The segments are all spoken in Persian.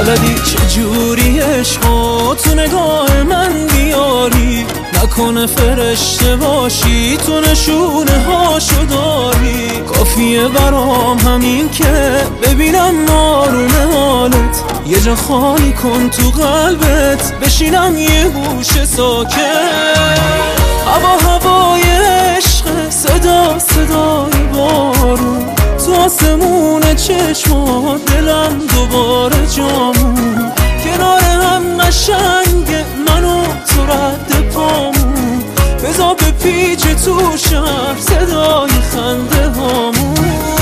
بلدی چجوری عشقو تو نگاه من بیاری، نکنه فرشته باشی تو نشونه هاشو داری. کافیه برام همین که ببینم آروم حالت، یه جا خالی کن تو قلبت بشینم یه گوشه ساکت. هوای عشق، صدا صدای بارون تو آسمون چشمات، دلم دوباره جامون. کنار هم قشنگه منو تو رد پامون، بذار به پیچ تو شهر صدای خنده هامون.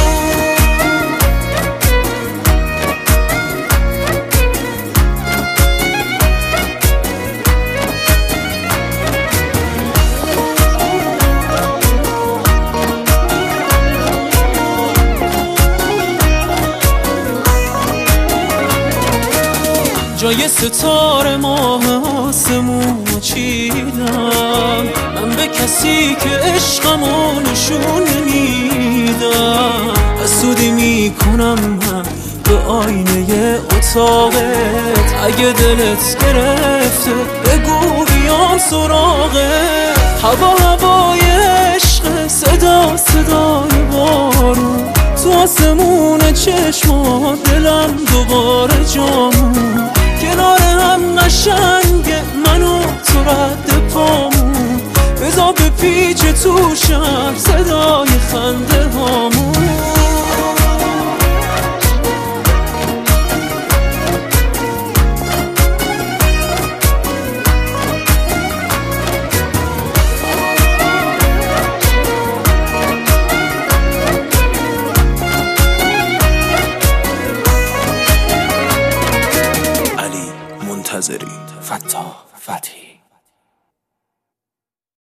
جای ستاره ماه آسمون چیدم، من به کسی که عشقمو نشون نمیدم. حسودی میکنم من به آینه اتاقت، اگه دلت گرفته بگو بیام سراغت. هوای عشق، صدا صدای بارون تو آسمون چشمات، دلم دوباره جامون. کنار هم قشنگه منو تو رد پامون، بذار به پیچ تو شهر صدای خنده هامون. منتظری فتاح فتحی.